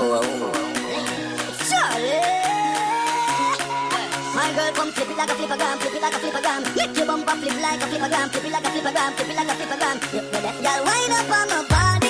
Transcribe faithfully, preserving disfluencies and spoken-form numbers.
Charlie, my girl, come flip it like a flippergram, flip it like a flippergram. Make your bumper flip like a flippergram, flip it like a flippergram, flip it like a flippergram. You know that girl, wind up on my body.